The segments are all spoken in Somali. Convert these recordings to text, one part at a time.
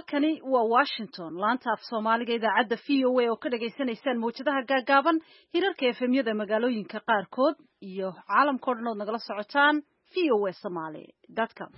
halkani waa Washington laanta af Soomaaliga idaacadda VOA oo ka dhageysanaysaan muujadaha gaagaaban hirarka efemyada magaalooyinka qaarkood iyo caalamka oo dhan oo nagala socotaan voasomali.com.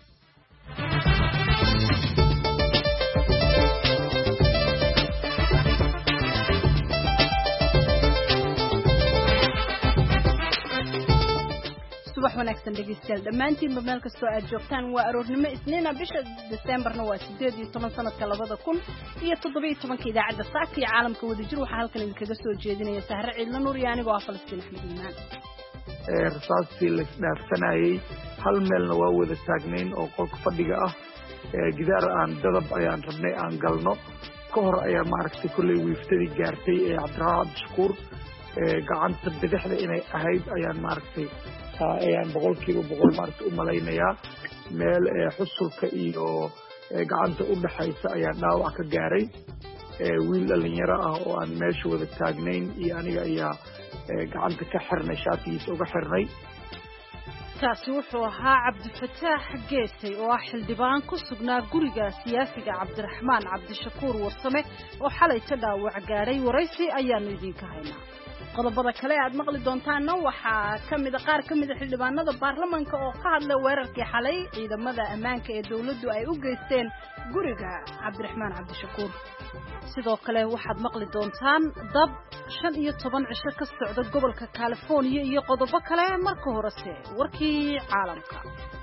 subax wanaagsan dhegeystayaal dhammaantiinba meel kastoo aad joogtaan waa aroornimo isniina bisha Decemberna waa 18 sanadka 2017 idaacadda saaka iyo caalamka wadajir waxaa halkan idinkaga soo jeedinaya Sahre Ciidla Nuur iyo anigoo ah Falastiin Axmed Iimaan. rasaastii la isdhaafsanayay hal meelna waa wada taagnayn oo qolka fadhiga ah gidaar aan dadab ayaan rabnay aan galno ka hor ayaa maaragtay kulley wiiftadii gaartay Cabdiraxmaan Cabdishakuur gacanta bidixda inay ahayd ayaan maaragtay ayaan 100% maaragtay u malaynayaa meel xusulka iyo gacanta u dhaxaysa ayaa dhaawac ka gaaray wiil dhalinyaro ah oo aan meesha wada taagnayn iyo aniga ayaa gacanta ka xirnay shaatigiisa uga xirnay. kaasi wuxuu ahaa Cabdifataax Geesay oo ah xildhibaan ku sugnaa guriga siyaasiga Cabdiraxmaan Cabdishakuur Warsame oo xalay ka dhaawac gaaray waraysi ayaanu idinka haynaa. qodobada kale aad maqli doontaana waxaa kamid qaar kamid xildhibaanada baarlamaanka oo ka hadlay weerarkii xalay ciidamada ammaanka ee dawladdu ay u geysteen guriga Cabdiraxmaan Cabdishakuur. sidoo kale waxaad maqli doontaan dab 15 cisho ka socda gobolka California iyo qodobo kale marka horese warkii caalamka.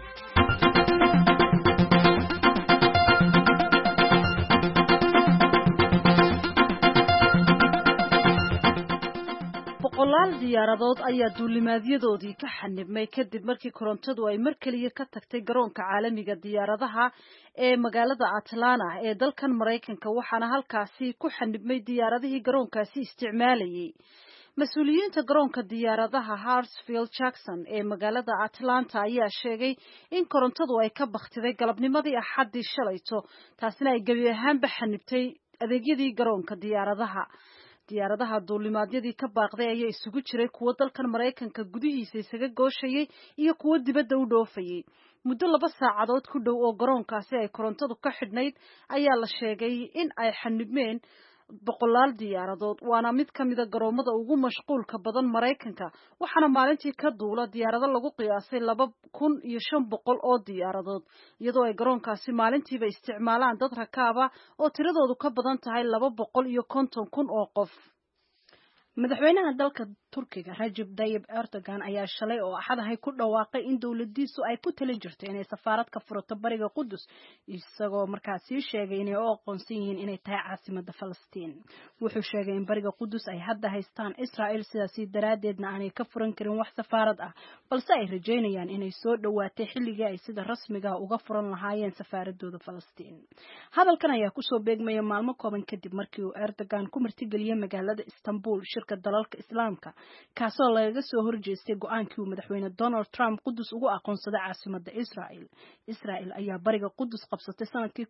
boqolaal diyaaradood ayaa duulimaadyadoodii ka xanibmay kadib markii korontadu ay mar kaliya ka tagtay garoonka caalamiga diyaaradaha ee magaalada Atlanta ee dalkan Mareykanka waxaana halkaasi ku xanibmay diyaaradihii garoonkaasi isticmaalayay. mas-uuliyiinta garoonka diyaaradaha Hartsfield Jackson ee magaalada Atlanta ayaa sheegay in korontadu ay ka bakhtiday galabnimadii Axaddii shalayto taasina ay gebi ahaanba xanibtay adeegyadii garoonka diyaaradaha duulimaadyadii ka baaqday ayaa isugu jiray kuwa dalkan Mareykanka gudihiisa isaga gooshayay iyo kuwa dibadda u dhoofayay. muddo 2 saacadood ku dhow oo garoonkaasi ay korontadu ka xidhnayd ayaa la sheegay in ay xanibmeen boqolaal diyaaradood waana mid kamida garoomada ugu mashquulka badan Mareykanka waxaana maalintii ka duula diyaarado lagu qiyaasay 2500 oo diyaaradood iyadoo ay garoonkaasi maalintiiba isticmaalaan dad rakaab ah oo tiradoodu ka badan tahay 250,000 oo qof. madaxweynaha dalka Turkiga Recep Tayyip Erdogan ayaa shalay oo axadahay ku dhawaaqay in dawladdiisu ay ku talin jirto inay safaarad ka furato bariga Qudus isagoo markaasi sheegay inay u aqoonsan yihiin inay tahay caasimadda Falastiin. wuxuu sheegay in bariga Qudus ay hadda haystaan Israa'iil sidaas daraadeedna aanay ka furan karin wax safaarad ah balse ay rajeynayaan inay soo dhawaatay xilligii ay sida rasmiga ah uga furan lahaayeen safaaradooda Falastiin. hadalkan ayaa ku soo beegmaya maalmo kooban kadib markii uu Erdogan ku martigeliyay magaalada Istanbul shirka dalalka Islaamka kaasoo laga soo horjeestay go'aankii uu madaxweyne Donald Trump Qudus ugu aqoonsaday caasimadda Israa'iil ayaa bariga Qudus qabsatay sanadkii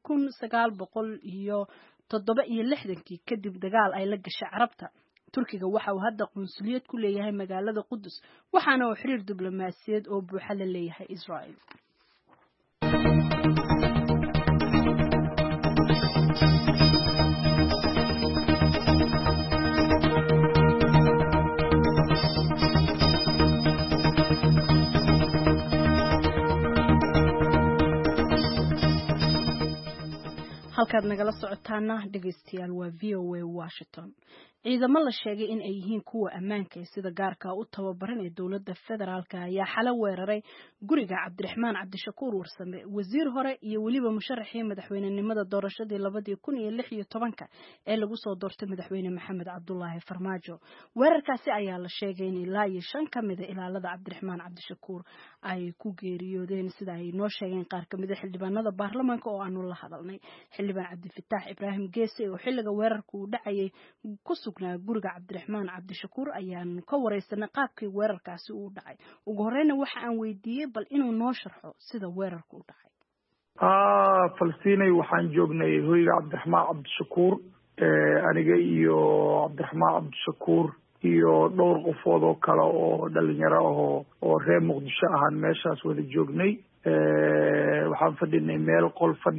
1967 kadib dagaal ay la gashay Carabta. Turkiga waxa uu hadda qunsuliyad ku leeyahay magaalada Qudus waxaana uu xiriir diblomaasiyadeed oo buuxa la leeyahay Israa'iil. halkaad nagala socotaana dhageystayaal waa VOA Washington. ciidamo la sheegay in ay yihiin kuwa ammaanka sida gaarka u tababaran ee dawladda federaalka ayaa xala weeraray guriga Cabdiraxmaan Cabdishakuur Warsame wasiir hore iyo waliba musharaxii madaxweynenimada doorashadii 2016 ee lagu soo doortay madaxweyne Maxamed Cabdullaahi Farmaajo. weerarkaasi ayaa la sheegay in ilaa 5 kamid ilaalada Cabdiraxmaan Cabdishakuur ay ku geeriyoodeen sida ay noo sheegeen qaar kamid xildhibaanada baarlamaanka oo aanu la hadalnay. xildhibaan Cabdifataax Ibraahim Geesay oo xilliga weerarku u dhacayay ku sugnaa guriga Cabdiraxmaan Cabdishakuur ayaan ka wareysanay qaabkii weerarkaasi u dhacay. ugu horeyna waxa aan weydiiyay bal inuu noo sharxo sida weerarku u dhacay. Falsiinay waxaan joognay hoyga Cabdiraxmaan Cabdishakuur aniga iyo Cabdiraxmaan Cabdishakuur iyo dhowr qofood oo kale oo dhalinyaro ah oo reer Muqdisho ahaan meeshaas wada joognay. waxaan fadhinay meel qol fadhi ah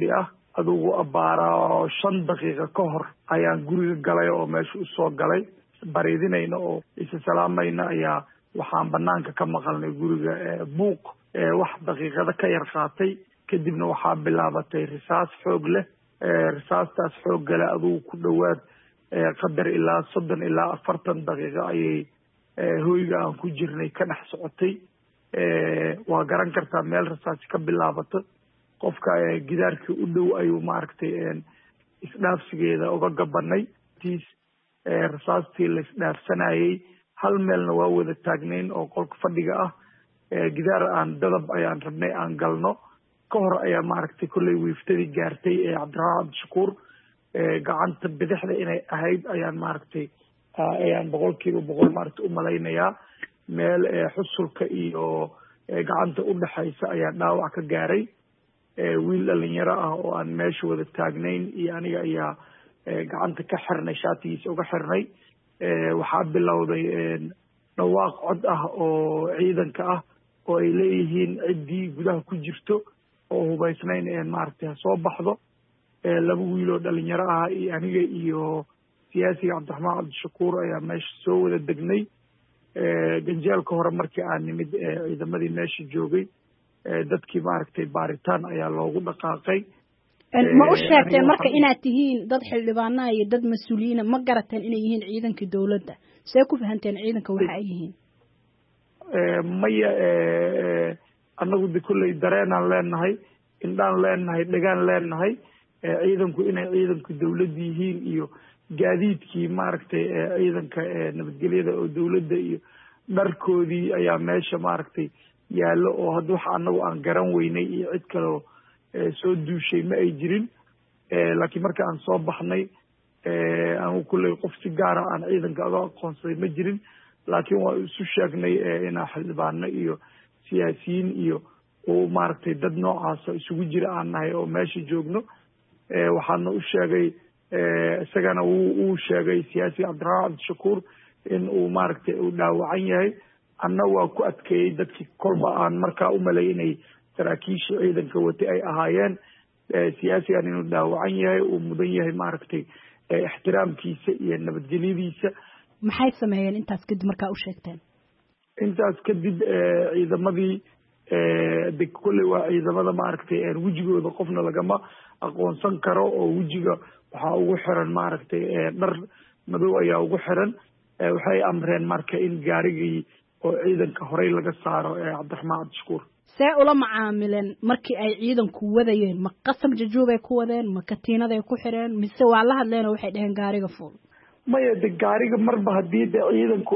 adugu abaara 5 daqiiqo ka hor ayaan guriga galay oo meesha u soo galay bareedinayna oo isa salaamayna ayaa waxaan banaanka ka maqalnay guriga buuq wax daqiiqada ka yar qaatay kadibna waxaa bilaabatay risaas xoog leh risaastaas xoog gale adugu ku dhawaad qadar ilaa 30 ilaa 40 daqiiqo ayay hoyga aan ku jirnay ka dhex socotay waa garan kartaa meel risaas ka bilaabato qofka gidaarkii u dhow ayuu maaragtay isdhaafsigeeda uga gabanay risaastii la isdhaafsanayay hal meelna waa wada taagnayn oo qolka fadhiga ah gidaar aan dadab ayaan rabnay aan galno ka hor ayaa maaragtay kolley wiiftadii gaartay cabdiraxmaan cabdishakuur gacanta bidixda inay ahayd ayaan maaragtay ayaan 100% maaragtay u malaynayaa meel xusulka iyo gacanta u dhaxaysa ayaa dhaawac ka gaaray wiil dhalinyaro ah oo aan meesha wada taagnayn iyo aniga ayaa gacanta ka xirnay shaatigiisa uga xirnay waxaa bilowday dhawaaq cod ah oo ciidanka ah oo ay leeyihiin ciddii gudaha ku jirto oo hubaysnayn maaragtay soo baxdo 2 wiil oo dhalinyaro ah iyo aniga iyo siyaasiga cabdiraxmaan cabdishakuur ayaa meesha soo wada degnay ganjeelka hore markii aan nimid ciidamadii meesha joogay dadkii maaragtay baaritaan ayaa loogu dhaqaaqay ma u sheegteen marka inaad tihiin dad xildhibaanaha iyo dad mas-uuliyiina ma garateen inay yihiin ciidankii dawladda see ku fahanteen ciidanka waxa ay yihiin maya annagu de kolley dareenaan leenahay indhaan leenahay dhagaan leenahay ciidanku inay ciidanku dawladda yihiin iyo gaadiidkii maaragtay ciidanka nabadgelyada oo dawladda iyo dharkoodii ayaa meesha maaragtay yaallo oo hadda waxa annagu aan garan weynay iyo cid kaleo soo duushay ma ay jirin laakiin marka aan soo baxnay anigu kulley qof si gaara aan ciidanka aga aqoonsaday ma jirin laakiin waa isu sheegnay inaa xildhibaano iyo siyaasiyiin iyo oo maaragtay dad noocaasa isugu jira aan nahay oo meesha joogno waxaana u sheegay isagana wuu sheegay siyaasiga cabdiraxmaan cabdishakuur in uu maaragtay uu dhaawacan yahay anna waa ku adkeeyey dadkii kolba aan markaa u malay inay saraakiisha ciidanka watay ay ahaayeen siyaasigan inuu dhaawacan yahay uu mudan yahay maaragtay ixtiraamkiisa iyo nabadgelyadiisa maxay sameeyeen intaas kadib markaa u sheegteen intaas kadib ciidamadii de kolley waa ciidamada maaragtay wejigooda qofna lagama aqoonsan karo oo wejiga waxaa ugu xiran maaragtay dhar madow ayaa ugu xiran waxay amreen marka in gaarigii oo ciidanka horey laga saaro cabdiraxmaan cabdishakuur see ula macaamileen markii ay ciidanku wadayeen ma qasab jajuubay ku wadeen ma katiinaday ku xireen mise waa la hadleen oo waxay dhaheen gaariga fuul maya de gaariga marba haddii de ciidanku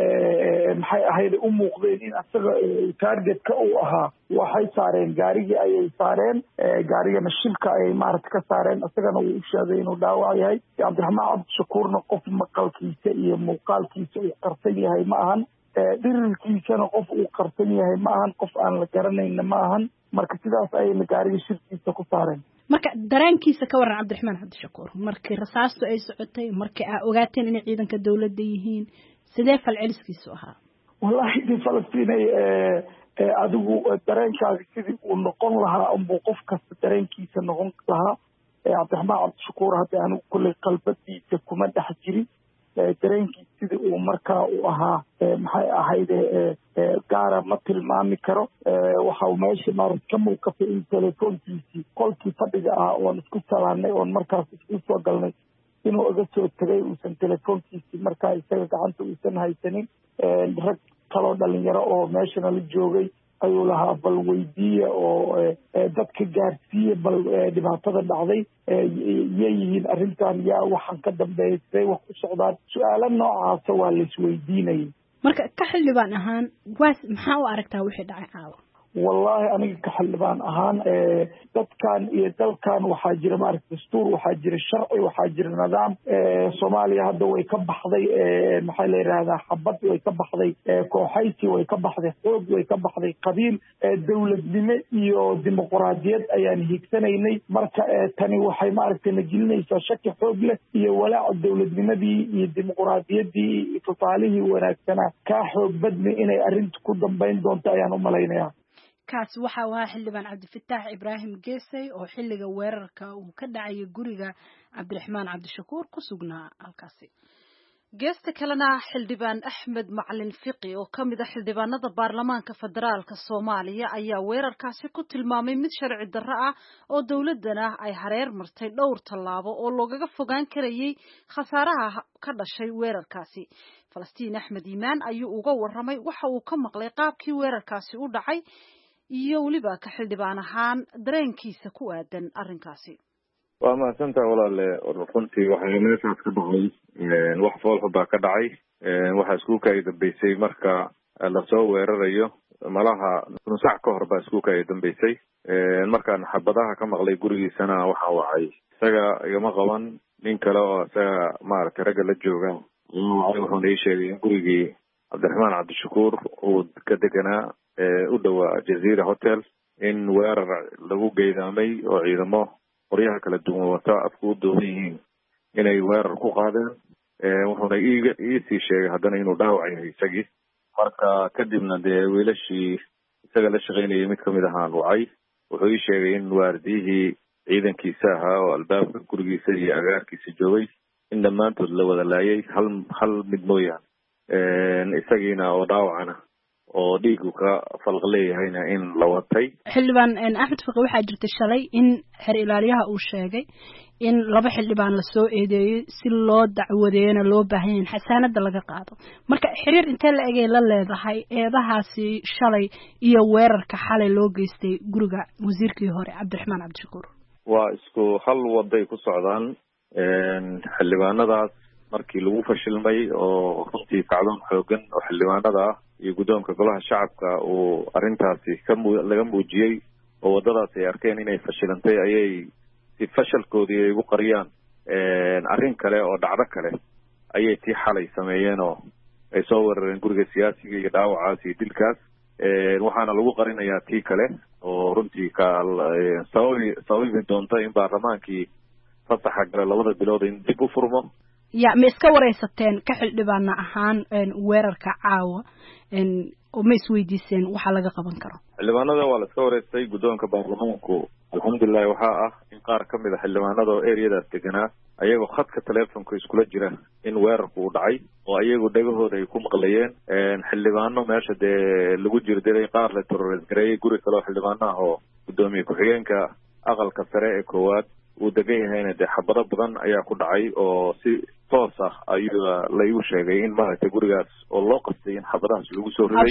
maxay ahayd u muuqdeen in asaga targetka uu ahaa waxay saareen gaarigii ayay saareen gaarigana shilka ayay maaragta ka saareen isagana wuu u sheegay inuu dhaawac yahay cabdiraxmaan cabdishakuurna qof maqalkiisa iyo muuqaalkiisa uu qarsan yahay ma ahan dhirirkiisana qof uu qarsan yahay ma ahan qof aan la garanayna ma ahan marka sidaas ayayna gaariga shirkiisa ku saareen marka dareenkiisa ka waran cabdiraxmaan cabdishakuur markii rasaastu ay socotay markii aa ogaateen inay ciidanka dawladda yihiin sidee falceliskiisu ahaa wallahi de falastinay adigu dareenkaaga sidii uu noqon lahaa unbuu qof kasta dareenkiisa noqon lahaa cabdiraxmaan cabdishakuur hadda anigu kulley qalbadiisa kuma dhex jirin dareenkiis sidii uu markaa u ahaa maxay ahayd gaara ma tilmaami karo waxa meesha maaragta ka muuqatay in telefoonkiisii qolkii fadhiga ah oon isku salaanay oon markaas isku soo galnay inuu iga soo tegay uusan telefoonkiisii markaa isaga gacanta uusan haysanin rag kaloo dhalinyaro oo meeshana la joogay ayuu lahaa bal weydiiya oo dadka gaarsiiya bal dhibaatada dhacday yay yihiin arrintan yaa waxaan ka dambeeyay siday wax ku socdaan su-aalo noocaasa waa la isweydiinayay marka ka xildhibaan ahaan maxaa u aragtaa wixii dhacay caawa wallahi aniga ka xildhibaan ahaan dadkan iyo dalkan waxaa jira maaragta dastuur waxaa jira sharci waxaa jira nidaam soomaaliya hadda way ka baxday maxaa la yidhahdaa xabad way ka baxday kooxaysi way ka baxday xoog way ka baxday qabiil dawladnimo iyo dimuquraadiyad ayaan hiigsanaynay marka tani waxay maaragtay na gelinaysaa shaki xoog leh iyo walaaca dawladnimadii iyo dimuquraadiyaddii tusaalihii wanaagsanaa kaa xoog badmi inay arrinta ku dambayn doonto ayaan u malaynayaa kaas waxa uu ahaa xildhibaan cabdifataax ibraahim geesay oo xilliga weerarka uu ka dhacay guriga cabdiraxmaan cabdishakuur ku sugnaa halkaasi. geesta kalena xildhibaan Axmed Macalin Fiqi oo kamid ah xildhibaanada baarlamaanka federaalka Soomaaliya ayaa weerarkaasi ku tilmaamay mid sharci darro ah oo dawladana ay hareer martay dhowr tallaabo oo loogaga fogaan karayay khasaaraha ka dhashay weerarkaasi. Falastiin Axmed Iimaan ayuu uga warramay waxa uu ka maqlay qaabkii weerarkaasi u dhacay iyo waliba ka xildhibaan ahaan dareenkiisa ku aadan arrinkaasi. waa mahadsantahay walaale runtii waxay meeshaas ka dhacay wax foolxu baa ka dhacay waxaa iskuulka ay dambeysay marka lasoo weerarayo malaha nusac ka hor baa iskuulka ay dambeysay markaan xabadaha ka maqlay gurigiisana waxaa wacay isaga igama qaban nin kale oo isaga maaragtay ragga la jooga wuxuuna ii sheegay in gurigii cabdiraxmaan cabdishakuur uu ka deganaa u dhowaa jazeera hotel in weerar lagu geydaamay oo ciidamo qoryaha kala duwan wata afku u doodan yihiin inay weerar ku qaadeen wuxuuna iisii sheegay haddana inuu dhaawac yahay isagii marka kadibna dee wiilashii isaga la shaqaynayay mid kamid ahaan wacay wuxuu ii sheegay in waardiyihii ciidankiisa ahaa oo albaabka gurigiisa iyo agaarkiisa joogay in dhammaantood la wada laayay hal mid mooyaane isagiina oo dhaawacana oo dhiigu ka falq leeyahayna in la watay. xildhibaan Axmed Fiqi waxaa jirtay shalay in xer ilaaliyaha uu sheegay in laba xildhibaan la soo eedeeyay si loo dacwadeeyana loo baahan yahay xasaanada laga qaado marka xiriir intee la egay la leedahay eedahaasi shalay iyo weerarka xalay loo geystay guriga wasiirkii hore cabdiraxmaan cabdishakuur. waa isku hal waday ku socdaan xildhibaanadaas markii lagu fashilmay oo runtii kacdoon xoogan oo xildhibaanada ah iyo guddoonka golaha shacabka uu arrintaasi laga muujiyey oo waddadaas ay arkeen inay fashilantay ayay si fashalkoodii ay ugu qariyaan arrin kale oo dhacdo kale ayay tii xalay sameeyeen oo ay soo weerareen guriga siyaasiga iyo dhaawacaas iyo dilkaas waxaana lagu qarinayaa tii kale oo runtii sababi doonta in baarlamaankii fasaxa gale 2 bilood in dib u furmo. ma iska wareysateen ka xildhibaana ahaan weerarka caawa oo ma isweydiiseen waxa laga qaban karo? xildhibaanada waa la iska wareystay guddoonka baarlamaanku alxamdulillahi waxaa ah in qaar ka mid a xildhibaanada oo ereyadaas deganaa ayagoo khadka teleefonka iskula jira in weerarku uu dhacay oo ayagu dhagahooda ay ku maqlayeen xildhibaano meesha dee lagu jirdilay qaar la terrorist gareeyay guri kale oo xildhibaano ah oo guddoomiye ku-xigeenka aqalka sare ee koowaad uu degan yahayna dee xabado badan ayaa ku dhacay oo si toos ah ayuu laygu sheegay in maaragtay gurigaas oo loo qastay in xabadahaas lagu soo riday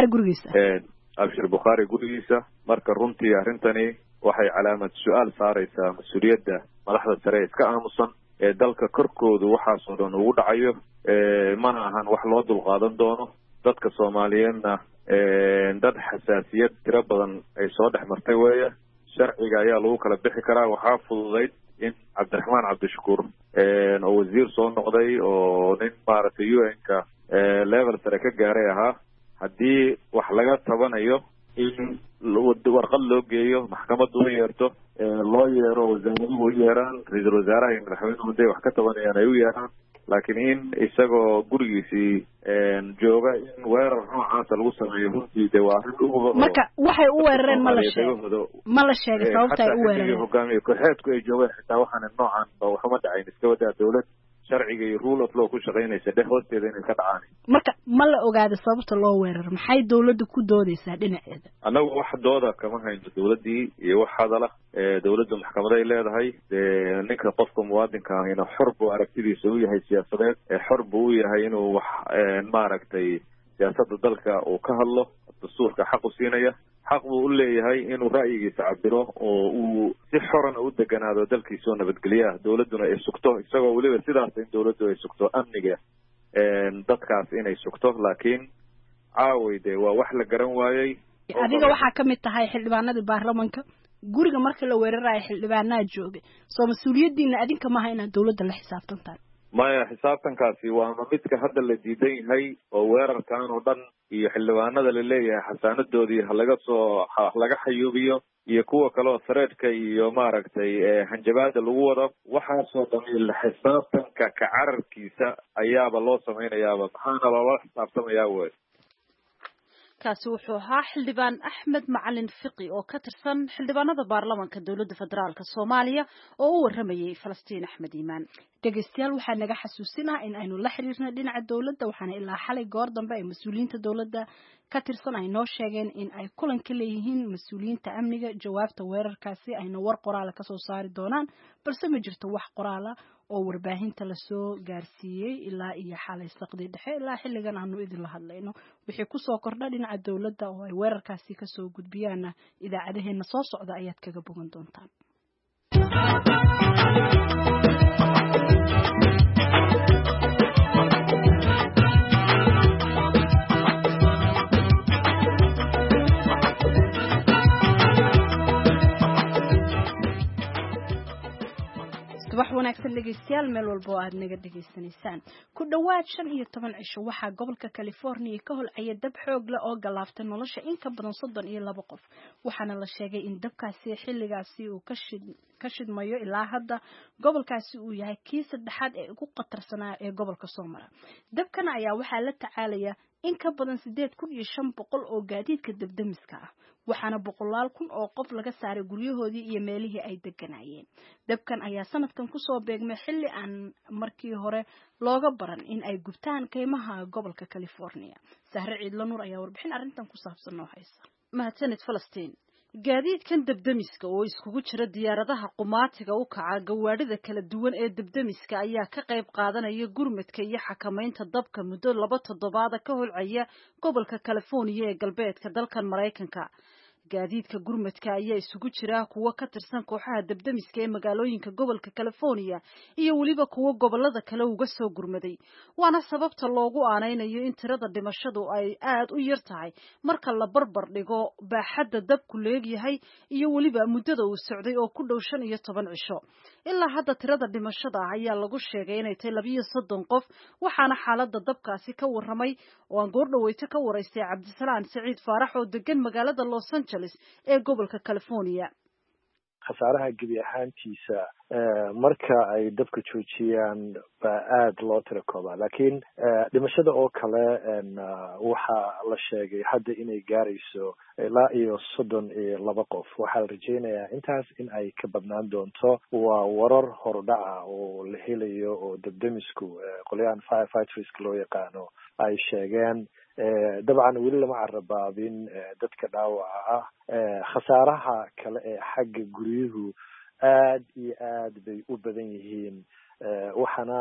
abshir bukhaari gurigiisa marka runtii arrintani waxay calaamad su-aal saaraysaa mas-uuliyadda madaxda sare iska aamusan ee dalka korkoodu waxaasoo dhan ugu dhacayo mana ahan wax loo dulqaadan doono dadka Soomaaliyeedna dad xasaasiyad tiro badan ay soo dhex martay weeye sharciga ayaa lagu kala bixi karaa waxaa fududayd in cabdiraxmaan cabdishakuur oo wasiir soo noqday oo nin maaragtay UN-ka level sare ka gaaray ahaa haddii wax laga tabanayo in warqad loo geeyo maxkamaddu u yeerto loo yeero wasaaraduhu u yeeraan ra-iisul wasaaraha iyo madaxweynuhu haday wax ka tabanayaan ay u yeeraan laakiin in isagoo gurigiisii jooga in weerar noocaasa lagu sameeyo runtii dee waa arrin uga marka waxay u weerareen ma la sheegay sababta ay u weerareen hogaamiye kooxeedku ay joogeen xitaa waxaan noocan oo waxuma dhacayn iska wadaa dawlad sharciga iyo rule of law ku shaqaynaysa dhex hoosteeda inay ka dhacaan marka ma la ogaada sababta loo weeraro maxay dawladda ku doodaysaa dhinaceeda? annagu wax dooda kama hayno dawladdii iyo wax hadala dawladdu maxkamaday leedahay ninka qofka muwaadinka ahina xor buu aragtidiisa u yahay siyaasadeed xor buu u yahay inuu wax maaragtay siyaasadda dalka uu ka hadlo dastuurka xaq u siinaya xaq buu u leeyahay inuu ra'yigiisa cabiro oo uu si xorana u deganaado dalkiisa oo nabadgelyo ah dawladduna ay sugto isagoo weliba sidaas in dawladdu ay sugto amniga dadkaas inay sugto laakiin caaway dee waa wax la garan waayey. adiga waxaa ka mid tahay xildhibaanadii baarlamanka guriga marka la weerarayo xildhibaanaa joogay soo mas-uuliyaddiina adinka maaha inaad dawladda la xisaabtantaan? maya xisaabtankaasi waama midka hadda la diidan yahay oo weerarkan oo dhan iyo xildhibaanada la leeyahay xasaanadoodii laga xayuubiyo iyo kuwa kale oo sareedka iyo maaragtay hanjabaada lagu wado waxaasoo dhan la xisaabtanka ka cararkiisa ayaaba loo samaynayaaba maxaana loola xisaabtamayaa wey. kaasi wuxuu ahaa xildhibaan Axmed Macalin Fiqi oo ka tirsan xildhibaanada baarlamaanka dawladda federaalka Soomaaliya oo u waramayay Falastiin Axmed Iimaan. dhegeystayaal waxaa naga xasuusinaha in aynu la xiriirnay dhinaca dawladda waxaana ilaa xalay goor dambe ay mas'uuliyiinta dawladda ka tirsan ay noo sheegeen in ay kulan ka leeyihiin mas'uuliyiinta amniga jawaabta weerarkaasi ayna war qoraal ka soo saari doonaan balse ma jirto wax qoraal oo warbaahinta la soo gaarsiiyay ilaa iyo xalay saqdi dhexe ilaa xilligan aanu idin la hadlayno wixii ku soo kordha dhinaca dawladda oo ay weerarkaasi ka soo gudbiyaan idaacadaheena soo socda ayaad kaga bogan doontaan. wax wanaagsan dhegeystayaal meel walba oo aad naga dhageysanaysaan ku dhawaad 15 cisho waxaa gobolka California ka holcaya dab xoog leh oo galaaftay nolosha in ka badan 32 qof waxaana la sheegay in dabkaasi xilligaasi uu ka shidmayo ilaa hadda gobolkaasi uu yahay kii saddexaad ee ugu qatarsanaa ee gobolka Soomaaliya dabkan ayaa waxaa la tacaalaya in ka badan 8,500 oo gaadiidka dabdamiska ah waxaana boqolaal kun oo qof laga saaray guryahoodii iyo meelihii ay deganayeen dabkan ayaa sanadkan ku soo beegmay xilli aan markii hore looga baran in ay gubtaan kaymaha gobolka California Sahre Ciidla Nuur ayaa warbixin arrintan ku saabsan noo haysa mahadsanid Falastiin gaadiidkan dabdamiska oo iskugu jira diyaaradaha qumaatiga u kaca gawaadhida kala duwan ee dabdamiska ayaa ka qayb qaadanaya gurmadka iyo xakamaynta dabka muddo 2 toddobaad ka holcaya gobolka California ee galbeedka dalkan Mareykanka gaadiidka gurmadka ayaa isugu jira kuwa ka tirsan kooxaha dabdamiska ee magaalooyinka gobolka California iyo waliba kuwa gobolada kale uga soo gurmaday waana sababta loogu aanaynayo in tirada dhimashadu ay aad u yar tahay marka la barbar dhigo baaxadda dabku leeyahay iyo waliba muddada uu socday oo ku dhow 15 cisho ilaa hadda tirada dhimashada ayaa lagu sheegay inay tahay 32 qof waxaana xaaladda dabkaasi ka waramay oo aan goor dhaweeyta ka wareystay Cabdisalaan Saciid Faarax oo degan magaalada Los Angeles ee gobolka California khasaaraha gebi ahaantiisa marka ay dabka joojiyaan baa aad loo tiro koobaa laakiin dhimashada oo kale waxa la sheegay hadda inay gaarayso ilaa iyo 32 qof waxaa la rajaynayaa intaas in ay ka badnaan doonto waa warar hordhaca oo la helayo oo dabdamisku qolyahan firefighters loo yaqaano ay sheegeen dabcan weli lama carabaabin dadka dhaawaca ah khasaaraha kale ee xagga guryuhu aad iyo aad bay u badan yihiin waxaana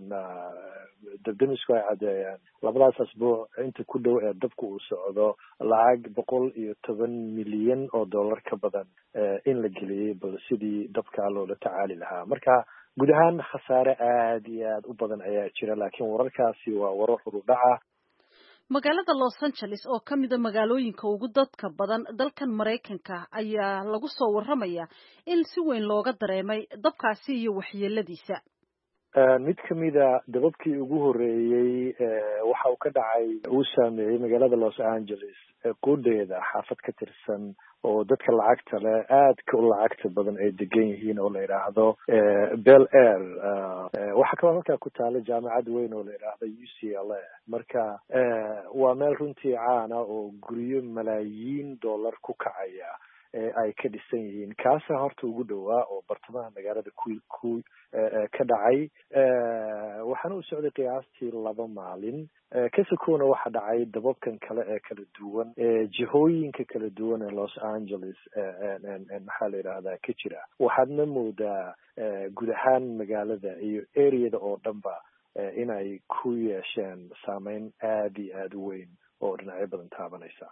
dabdamisku ay cadeeyaan labadaas asbuuc inta ku dhow ee dabku uu socdo lacag $110 milyan oo dollar ka badan in la geliyay bal sidii dabka loola tacaali lahaa marka guud ahaan khasaare aad iyo aad u badan ayaa jira laakiin wararkaasi waa warar hurudhaca magaalada Los Angeles oo kamida magaalooyinka ugu dadka badan dalkan Mareykanka ayaa lagu soo waramaya in si weyn looga dareemay dabkaasi iyo waxyeeladiisa mid kamida dababkii ugu horeeyay waxa uu ka dhacay uu saameeyay magaalada Los Angeles qudeeda xaafad ka tirsan oo dadka lacagta leh aad ka lacagta badan ay degan yihiin oo la yiraahdo Bel Air waxa kaloo halka ku taala jaamacad weyn oo la yiraahdo UCLA marka waa meel runtii caan ah oo guryo malaayiin dollar ku kacaya ay ka dhisan yihiin kaasa horta ugu dhawaa oo bartamaha magaalada ku ka dhacay waxaana u socday qiyaastii 2 maalin kasakona waxa dhacay dababkan kale ee kala duwan jihooyinka kala duwan ee Los Angeles maxaa la yiraahdaa ka jira waxaadna moodaa guud ahaan magaalada iyo areada oo dhanba inay ku yeesheen saameyn aad iyo aad u weyn oo dhinacyo badan taabanaysa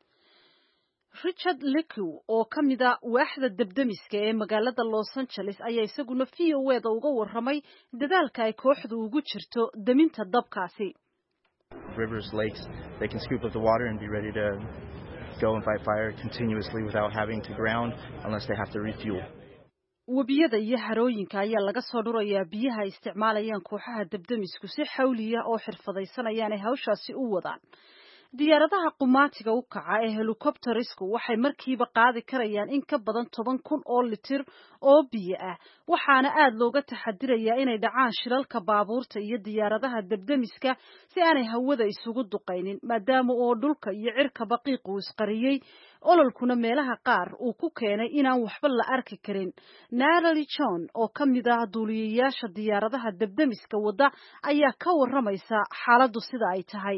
Richard Lekew oo kamida waaxda dabdamiska ee magaalada Los Angeles ayaa isaguna VOA-da uga waramay dadaalka ay kooxdu ugu jirto daminta dabkaasi rivers lakes they can scoop up the water and be ready to go and fight fire continuously without having to ground unless they have to refuel wabiyada iyo harooyinka ayaa laga soo dhurayaa biyaha isticmaalayaan kooxaha dabdamisku si xawliya oo xirfadaysanayaan ay hawshaasi u wadaan diyaaradaha qumaatiga u kaca ee helicopterisku waxay markiiba qaadi karayaan in ka badan 10,000 oo litir oo biyo ah waxaana aad looga taxadirayaa inay dhacaan shilalka baabuurta iyo diyaaradaha debdemiska si aanay hawada isugu duqaynin maadaama oo dhulka iyo cirka baqiiqu isqariyay ololkuna meelaha qaar uu ku keenay inaan waxba la arki karin Natalie John oo ka mid ah duuliyayaasha diyaaradaha debdemiska wada ayaa ka waramaysa xaaladdu sida ay tahay.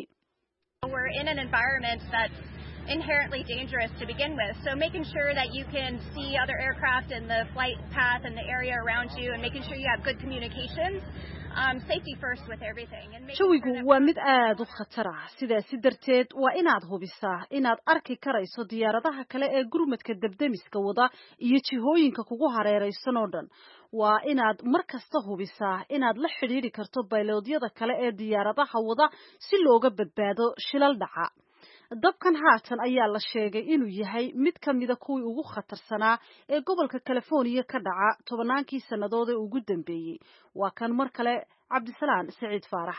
We're in an environment that's inherently dangerous to begin with, so making sure that you can see other aircraft and the flight path and the area around you and making sure you have good communications, safety first with everything. Jawigu waa mid aad u khatar ah sidaas darteed waa inaad hubisaa inaad arki karayso diyaaradaha kale ee gurmadka debdemiska wada iyo jihooyinka kugu hareeraysan oo dhan waa inaad mar kasta hubisaa inaad la xiriiri karto bayloodiyada kale ee diyaaradaha wada si looga badbaado shilal dhaca. dabkan haatan ayaa la sheegay inuu yahay mid ka mid ah kuwii ugu khatarsanaa ee gobolka California ka dhaca 10 sanadood ee ugu dambeeyay. waa kan mar kale Cabdisalaan Saciid Faarax.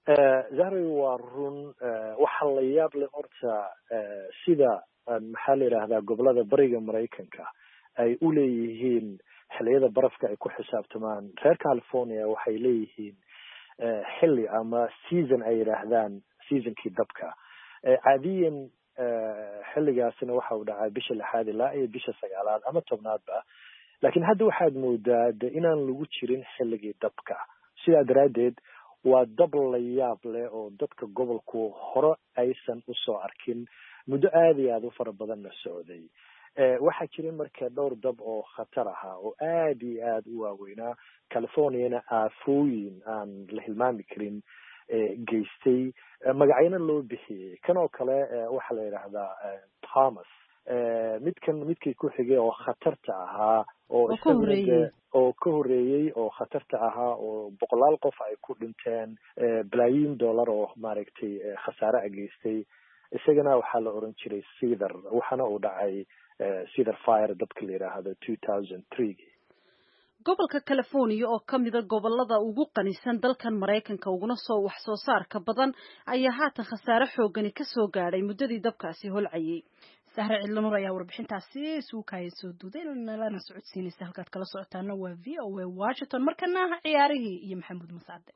Zahra waa run waxa la yaab leh horta sida maxaa la yiraahdaa gobolada bariga Mareykanka ay u leeyihiin xilliyada barafka ay ku xisaabtamaan. reer California waxay leeyihiin xilli ama season ay yiraahdaan seasonkii dabka. caadiyan xilligaasina waxa uu dhacay bisha 6 ilaa iyo bisha 9 ama 10 laakiin hadda waxaad moodaa inaan lagu jirin xilligii dabka sidaa daraadeed waa dab la yaab leh oo dadka gobolku hore aysan u soo arkin muddo aad iyo aad u fara badan la socday. waxaa jiray markaa dhowr dab oo khatar ah oo aad iyo aad u waaweynaa California aafooyin aan la hilmaami karin geystay magacyana loo bixiyay kan oo kale waxa la yiraahdaa Thomas midkii ku xigay oo khatarta ahaa oo ka horeeyay oo khatarta ahaa oo boqolaal qof ay ku dhinteen billion dollar oo maaragtay khasaare geystay isagana waxa la oran jiray Cedar waxana uu dhacay Cedar fire dabka la yiraahdo 2003 gobolka California oo kamid ah gobolada ugu qanisan dalkan Mareykanka uguna soo wax soo saarka badan ayaa haatan khasaare xooggan ka soo gaaray muddadii dabkaasi holcayay. Sahra Cidlanur ayaa warbixintaasi suuqay soo duuday lana socodsiinaysa halkaad kala socotaana waa VOA Washington markana ciyaarihii iyo Maxamuud Musaade.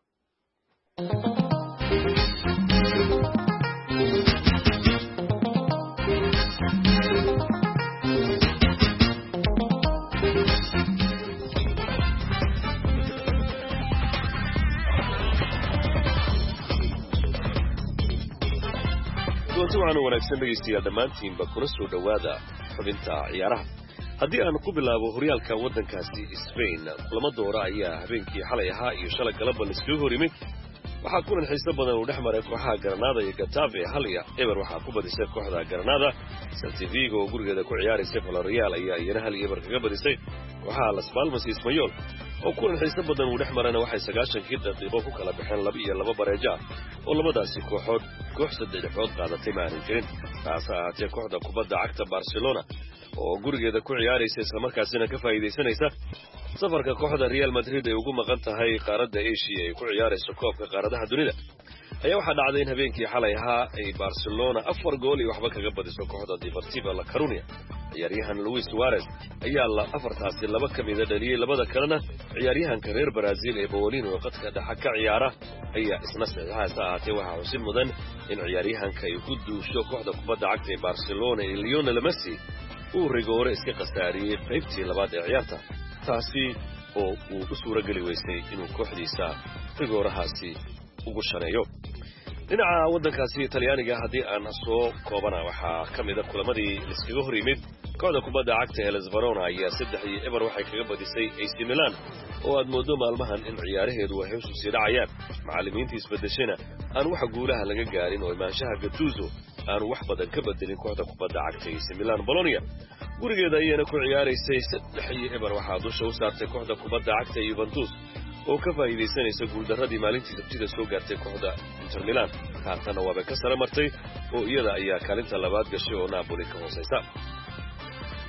waxaan wanaagsan dhageystayaal dhamaantiinba kuna soo dhawaada xubinta ciyaaraha. haddii aan ku bilaabo horyaalka waddankaasi Spain kulamo doora ayaa habeenkii xalay ahaa iyo shalay galabba la isku horimay. waxaa kulan xiiso badan u dhexmaray kooxaha Granada iyo Getafe hal iyo eber waxaa ku badisay kooxda Granada. Celta Vigo oo gurigeeda ku ciyaaraysa Villarreal ayaa iyana hal iyo eber kaga badisay kooxaha Las Palmas iyo Espanyol oo kulan xiiso badan u dhexmarana waxay 90 daqiiqo ku kala baxeen 2-2 bareejo oo labadaasi kooxood koox saddex dhibcood qaadatay maahan jirin. taas ahaatee kooxda kubadda cagta Barcelona oo gurigeeda ku ciyaaraysa isla markaasina ka faa'iideysanaysa safarka kooxda Real Madrid ay ugu maqan tahay qaaradda Asia ay ku ciyaarayso koobka qaaradaha dunida ayaa waxa dhacday in habeenkii xalay ahaa ay Barcelona 4 gool iyo waxba kaga badiso kooxda Deportivo La Coruña. ciyaaryahan Luis Suarez ayaa la afartaasi laba kamid ah dhaliyay labada kalena ciyaaryahanka reer Brazil ee Paulino oo qadka dhexe ka ciyaara ayaa isna saxiixaas ahaatee waxa xusid mudan in ciyaaryahanka ay ku duusho kooxda kubadda cagta ee Barcelona ee Lionel Messi uu rigoore iska qasaariyay qaybtii labaad ee ciyaarta taasi oo uu u suuragali weysay inuu kooxdiisa rigoorahaasi ugu shaneeyo. dhinaca waddankaasi Talyaaniga haddii aan soo koobana waxaa kamid ah kulamadii iskaga hor yimid kooxda kubadda cagta Hellas Verona ayaa 3-0 waxay kaga badisay AC Milan oo aad moodo maalmahan in ciyaaraheedu ay hoos u sii dhacayaan. macallimiinta isbedeshana aan wax guulaha laga gaarin oo imaanshaha Gattuso aan wax badan ka bedelin kooxda kubadda cagta AC Milan. Bologna gurigeeda ayayna ku ciyaaraysay 3-0 waxaa dusha u saartay kooxda kubadda cagta Juventus oo ka faa'iideysanaysa guuldaradii maalintii Sabtida soo gaartay kooxda Inter Milan. haatana waaba ka sare martay oo iyada ayaa kaalinta labaad gashay oo Napoli ka hooseysa.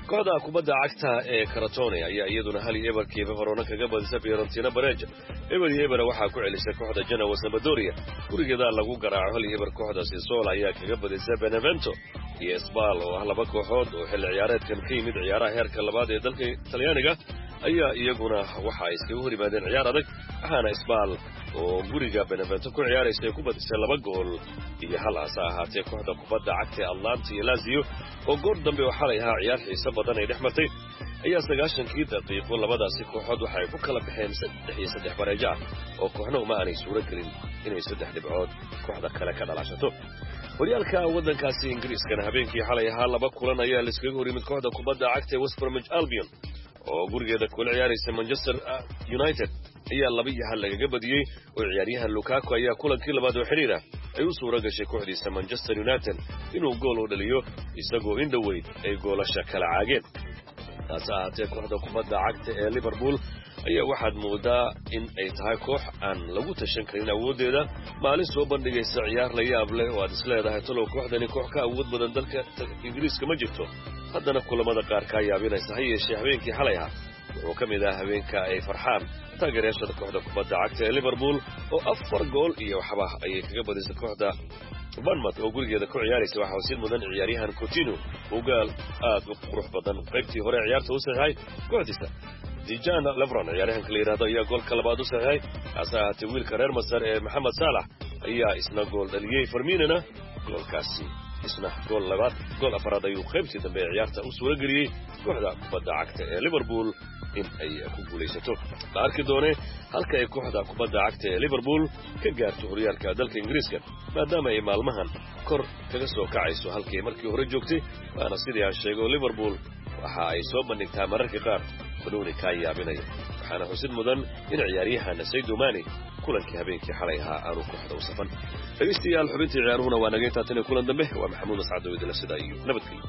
kooxda kubadda cagta ee Crotone ayaa iyaduna hal iyo ebarkiiba Verona kaga badisay Fiorentina Bareja. Ebara waxaa ku celisay kooxda Genoa Sampdoria. Gurigeeda lagu garaaco hal iyo ebar kooxda Sassuolo ayaa kaga badisay Benevento. iyo Spal oo ah laba kooxood oo xilli ciyaareedkan ka yimid ciyaaraha heerka labaad ee dalka Talyaaniga ayaa iyaguna waxa ay iskaga hor yimaadeen ciyaar adag waxaana Spal oo guriga Benevento ku ciyaaraysay ku badisay 2 gool iyo hal ahaatee kooxda kubadda cagta Atalanta iyo Lazio oo goor dambe waxa ay ahaa ciyaar xiiso badan ay dhexmartay ayaa 90kii daqiiqo labadaasi kooxood waxa ay ku kala baxeen 3-3 bareejo oo kooxna uma aanay suuro gelin inay 3 dhibcood kooxda kale ka dhalashato horyaalka wadankaasi Ingiriiskana habeenkii xalay ahaa 2 kulan ayaa la iskaga hor yimid kooxda kubadda cagta West Bromwich Albion oo gurigeeda kula ciyaaraysay Manchester United ayaa 2-1 lagaga badiyay oo ciyaaryahan Lukaku ayaa kulankii labaad oo xiriir ah ay u suura gashay kooxdiisa Manchester United inuu gool u dhaliyo isagoo in dhaweyd ay goolasha kala caageen taasaaatee kooxda kubadda cagta ee Liverpool ayaa waxaad moodaa in ay tahay koox aan lagu tashan karin awoodeeda maalin soo bandhigaysa ciyaar la yaab leh oo aad isleedahay talow kooxdani koox ka awood badan dalka Ingiriiska ma jirto haddana kulamada qaar ka yaabinaysa ha yeeshee habeenkii xalay ah wuxuu ka mid ah habeenka ay farxaan taageerayaasha kooxda kubadda cagta ee Liverpool oo 4 gool iyo waxba ayay kaga badisay kooxda Bournemouth oo gurigeeda ku ciyaaraysay waxa uu si mudan ciyaaryahan Coutinho oo gaal aad u qurux badan qaybtii hore ciyaarta u saxay kooxdiisa Dijan Lovren ciyaaryahanka la yiraahdo ayaa goolka labaad u saxay asaate wiilka reer Masar ee Mohamed Salah ayaa isna gool dhaliyay Firmino goolkaasi isna gool labaad gool afraad ayuu qaybtii dambe ciyaarta u suura geliyay kooxda kubadda cagta ee Liverpool in ay ku guuleysato la arki doonee halka ay kooxda kubadda cagta ee Liverpool ka gaarto horyaalka dalka Ingiriiska maadaama ay maalmahan kor kaga soo kacayso halkii markii hore joogtay waana sidii aan sheego Liverpool waxa ay soo bandhigtaa mararka qaar banooni ka yaabinaya waxaana xusid mudan in ciyaaryahan Sadio Mane kulankii habeenkii xalay ahaa aanu kooxda u safan dhageystayaal xubintii ciyaaruhuna waa naga intaa tan kulan dambe waa Maxamuud Mascad oo idin sida iyo nabadgelyo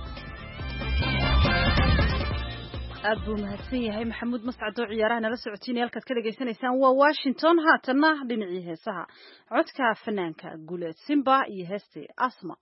aad buu mahadsan yahay Maxamuud Mascad oo ciyaaraha nala socotiinay halkaad ka dhageysanaysaan waa Washington haatana dhinacii heesaha codka fanaanka Guleed Simba iyo heestii Asma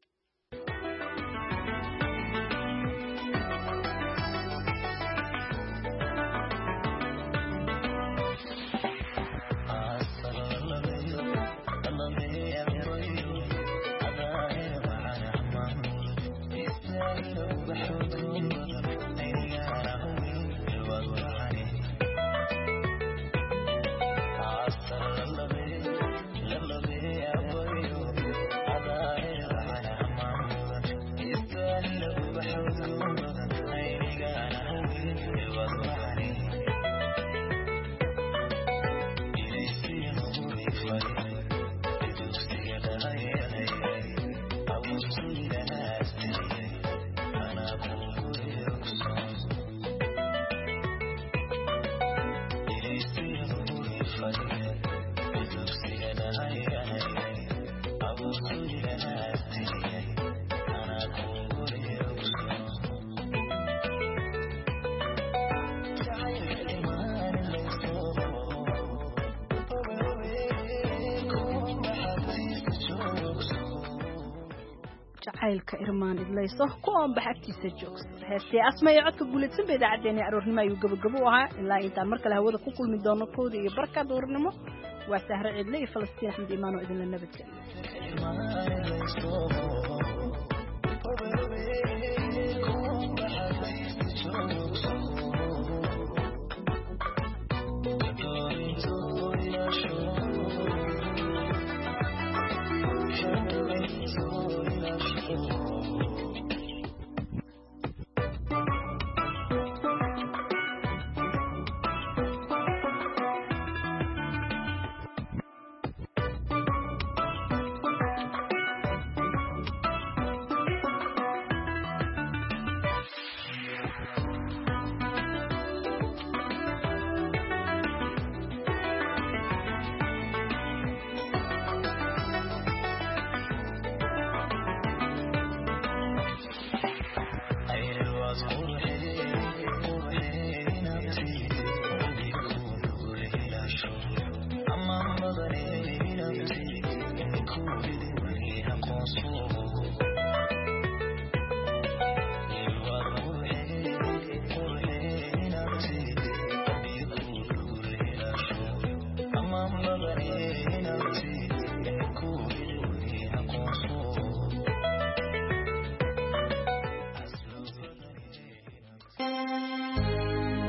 jacaylka irmaan idlayso ku aan baxagtiisa joogso heestii Asma iyo codka Guleed Simba idaacadeenii aroornimo ayuu gabagabo u ahaa ilaa intaan mar kale hawada ku kulmi doono koodi iyo barka doornimo waa Sahra Cidle iyo Falastiin Axmed Imaan oo idin la nabadgelyo